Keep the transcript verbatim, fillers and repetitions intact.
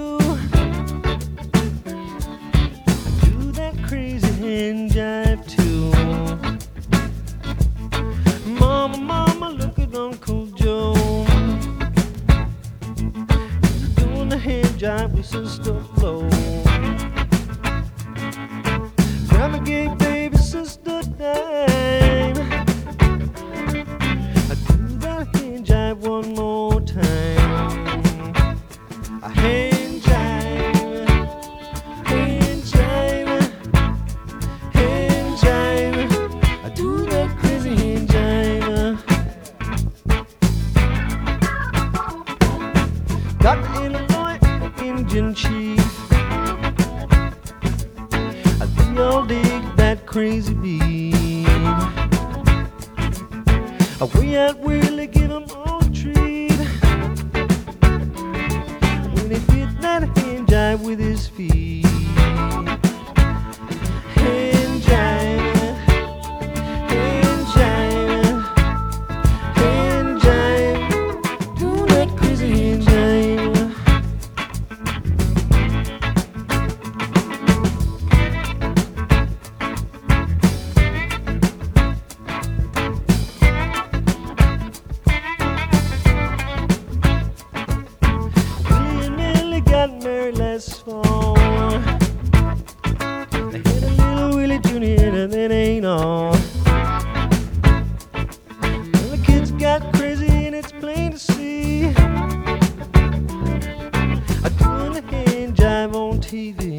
too. I do that crazy hand jive too. Mama, mama, look at Uncle Joe. He's doing the hand jive with Sister Flo. Grandma gave baby Sister Dime. I do that hand jive one more time. A hand jive, hand jive, hand jive. I do that crazy hand jive. Doctor Illinois, Indian chief. I think y'all dig that crazy beat. We out really give him all a treat. When he did that hand jive with his feet. Hand jive, hand jive, hand jive. Do that crazy hand jive. Got married last fall. They had a little Willie Junior and that ain't all. Well, the kids got crazy and it's plain to see. I doing the hand jive on T V.